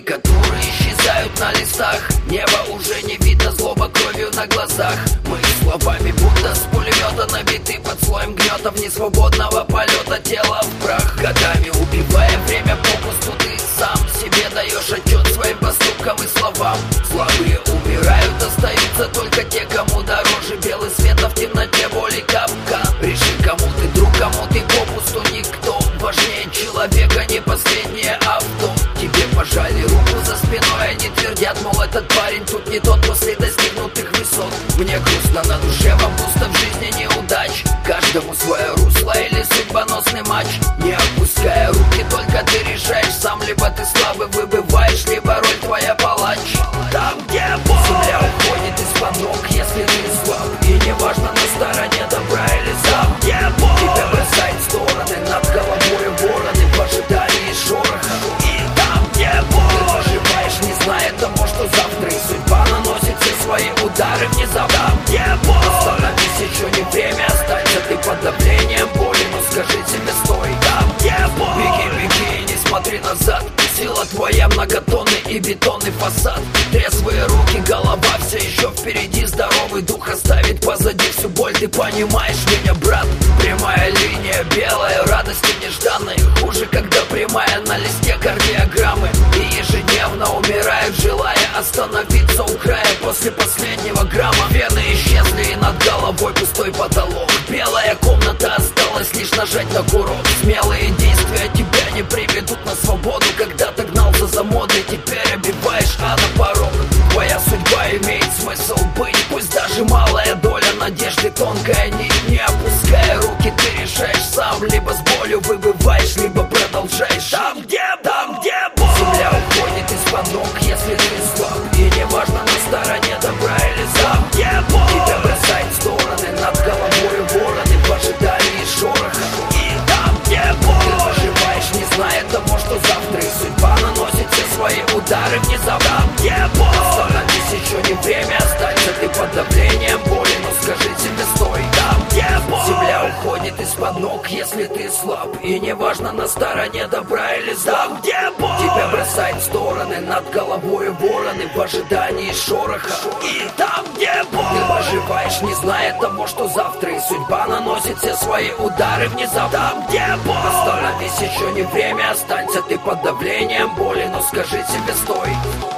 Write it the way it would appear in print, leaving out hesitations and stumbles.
которые исчезают на листах. Небо уже не видно, злоба кровью на глазах. Мы словами будто с пулемета набиты под слоем гнета. В несвободного полета тело в прах. Годами убивая время попусту, ты сам себе даешь отчет своим поступкам и словам. Слабые умирают, остаются только те, кому дороже белый свет, а в темноте боли капкан. Реши, кому ты друг, кому ты попусту. Никто важнее человека, не последнее авто. Тебе пожали руку за спиной, они твердят, мол, этот парень тут не тот после достигнутых высот. Мне грустно на душе, вам пусто в жизни неудач. Каждому свое русло или судьбоносный матч. Не опуская руки, только ты решаешь сам. Либо ты слабый выбываешь, либо роль твоя палач. Там, где боль, земля уходит из-под ног, если ты слаб. И неважно, на стороне добра или зла. Там, где боль, тебя бросает в стороны, над головой вороны в ожидании шороха. И там, где боль, ты выживаешь, не зная того, что завтра. И судьба наносит все свои удары внезапно. Там, где боль, остановись, еще не время, останься ты под давлением боли. Но скажи себе стой. Там, где боль, беги, беги, не смотри назад. Сила твоя многотонный и бетонный фасад. Трезвые руки, голова все еще впереди. Здоровый дух оставит позади всю боль. Ты понимаешь меня, брат? Прямая линия, белая, радости нежданной. Хуже, когда прямая на листе кардиограммы. И ежедневно умирают, желая остановиться у края после последнего грамма. Вены исчезли и над головой пустой потолок. Белая комната, осталось лишь нажать на курок. Смелые действия тебя не приведут на свободу. Когда-то гнался за модой, теперь обиваешь, а на порог. Твоя судьба имеет смысл быть. Пусть даже малая доля надежды, тонкая нить. Не опуская руки, ты решаешь сам. Либо с болью выбываешь, либо продолжаешь. Там, где боль, земля уходит из-под ног, если ты слаб. И неважно, на стороне добра или зла. Там, где боль, тебя бросает в стороны, над головой вороны в ожидании шороха. И там, где боль, ты выживаешь, не зная того, что завтра. И судьба наносит все свои удары внезапно. Там, где боль, остановись, еще не время, останься ты под давлением боли. Но скажи себе стой. Там, где боль, земля уходит из-под ног, если ты слаб. И неважно, на стороне добра или зла. Там, где боль, тебя бросает в стороны, над головой вороны в ожидании шороха. И там, где боль, ты выживаешь, не зная того, что завтра. И судьба наносит все свои удары внезапно. Там, где боль, остановись, еще не время, останься ты под давлением боли. Но скажи себе стой.